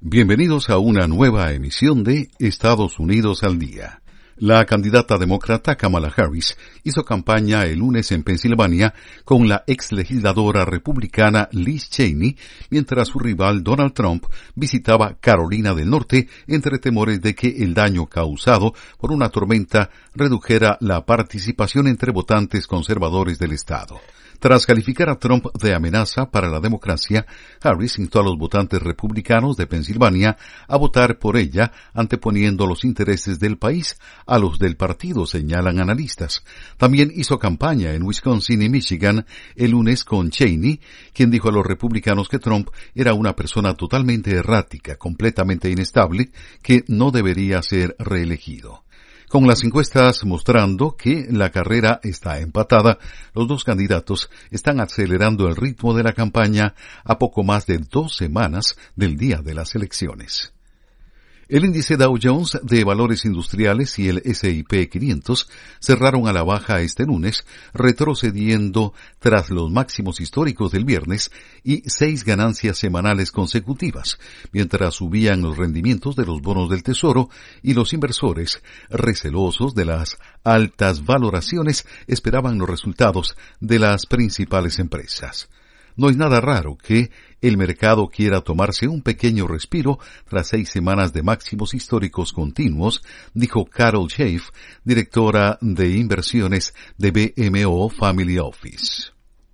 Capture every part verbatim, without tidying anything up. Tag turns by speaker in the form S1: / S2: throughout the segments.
S1: Bienvenidos a una nueva emisión de Estados Unidos al Día. La candidata demócrata Kamala Harris hizo campaña el lunes en Pensilvania con la ex legisladora republicana Liz Cheney, mientras su rival Donald Trump visitaba Carolina del Norte entre temores de que el daño causado por una tormenta redujera la participación entre votantes conservadores del estado. Tras calificar a Trump de amenaza para la democracia, Harris instó a los votantes republicanos de Pensilvania a votar por ella, anteponiendo los intereses del país a los del partido, señalan analistas. También hizo campaña en Wisconsin y Michigan el lunes con Cheney, quien dijo a los republicanos que Trump era una persona totalmente errática, completamente inestable, que no debería ser reelegido. Con las encuestas mostrando que la carrera está empatada, los dos candidatos están acelerando el ritmo de la campaña a poco más de dos semanas del día de las elecciones. El índice Dow Jones de Valores Industriales y el ese y pe quinientos cerraron a la baja este lunes, retrocediendo tras los máximos históricos del viernes y seis ganancias semanales consecutivas, mientras subían los rendimientos de los bonos del Tesoro y los inversores, recelosos de las altas valoraciones, esperaban los resultados de las principales empresas. No es nada raro que el mercado quiera tomarse un pequeño respiro tras seis semanas de máximos históricos continuos, dijo Carol Schaaf, directora de inversiones de B M O Family Office.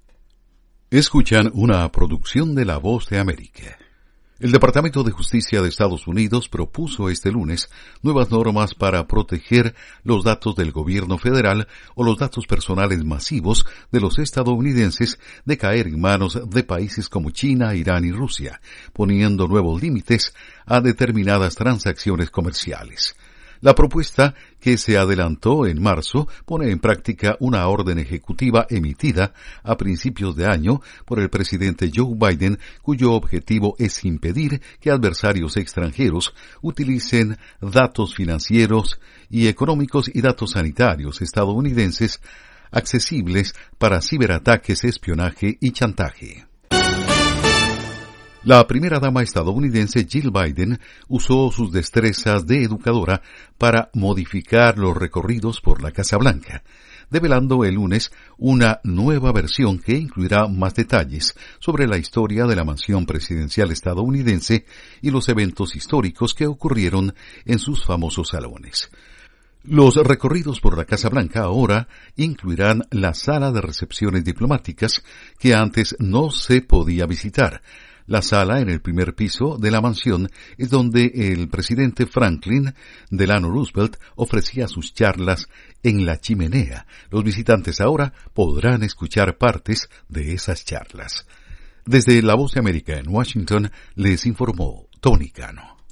S1: Escuchan una producción de La Voz de América. El Departamento de Justicia de Estados Unidos propuso este lunes nuevas normas para proteger los datos del gobierno federal o los datos personales masivos de los estadounidenses de caer en manos de países como China, Irán y Rusia, poniendo nuevos límites a determinadas transacciones comerciales. La propuesta, que se adelantó en marzo, pone en práctica una orden ejecutiva emitida a principios de año por el presidente Joe Biden, cuyo objetivo es impedir que adversarios extranjeros utilicen datos financieros y económicos y datos sanitarios estadounidenses accesibles para ciberataques, espionaje y chantaje. La primera dama estadounidense Jill Biden usó sus destrezas de educadora para modificar los recorridos por la Casa Blanca, develando el lunes una nueva versión que incluirá más detalles sobre la historia de la mansión presidencial estadounidense y los eventos históricos que ocurrieron en sus famosos salones. Los recorridos por la Casa Blanca ahora incluirán la sala de recepciones diplomáticas que antes no se podía visitar. La sala en el primer piso de la mansión es donde el presidente Franklin Delano Roosevelt ofrecía sus charlas en la chimenea. Los visitantes ahora podrán escuchar partes de esas charlas. Desde La Voz de América en Washington les informó Tony Cano.